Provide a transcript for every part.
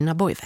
Boive.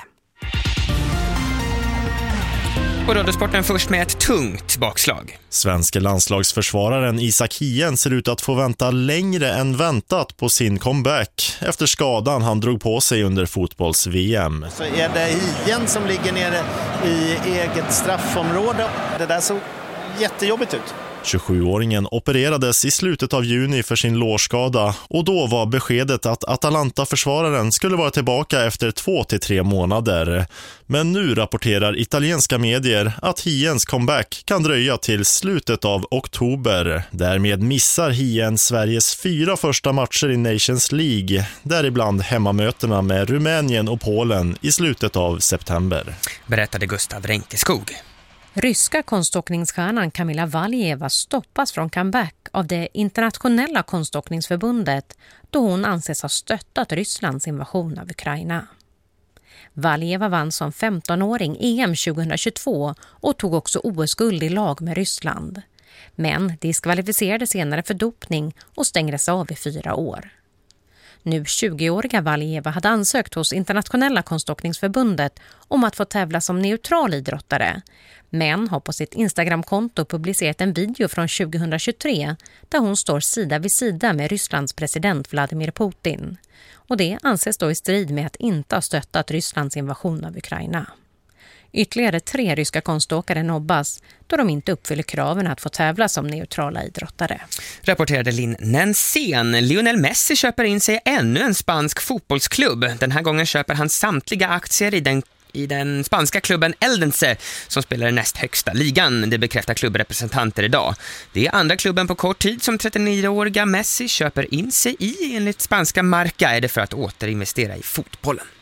Och Radiosporten först med ett tungt bakslag. Svenska landslagsförsvararen Isak Hien ser ut att få vänta längre än väntat på sin comeback efter skadan han drog på sig under fotbolls-VM. Så är det Hien som ligger nere i eget straffområde. Det där såg jättejobbigt ut. 27-åringen opererades i slutet av juni för sin lårskada och då var beskedet att Atalanta-försvararen skulle vara tillbaka efter 2 till 3 månader. Men nu rapporterar italienska medier att Hiens comeback kan dröja till slutet av oktober. Därmed missar Hien Sveriges 4 första matcher i Nations League, däribland hemmamötena med Rumänien och Polen i slutet av september. Berättade Gustav Renkeskog. Ryska konståkningsstjärnan Kamila Valieva stoppas från comeback av det internationella konståkningsförbundet då hon anses ha stöttat Rysslands invasion av Ukraina. Valieva vann som 15-åring EM 2022 och tog också OS-guld i lag med Ryssland. Men diskvalificerades senare för dopning och stängdes av i 4 år. Nu 20-åriga Valieva hade ansökt hos internationella konståkningsförbundet om att få tävla som neutral idrottare, men har på sitt Instagramkonto publicerat en video från 2023 där hon står sida vid sida med Rysslands president Vladimir Putin. Och det anses då i strid med att inte ha stöttat Rysslands invasion av Ukraina. Ytterligare 3 ryska konståkare nobbas då de inte uppfyller kraven att få tävla som neutrala idrottare. Rapporterade Linn Nensén. Lionel Messi köper in sig ännu en spansk fotbollsklubb. Den här gången köper han samtliga aktier i den spanska klubben Eldense som spelar i näst högsta ligan. Det bekräftar klubbrepresentanter idag. Det är andra klubben på kort tid som 39-åriga Messi köper in sig i. Enligt spanska Marca är det för att återinvestera i fotbollen.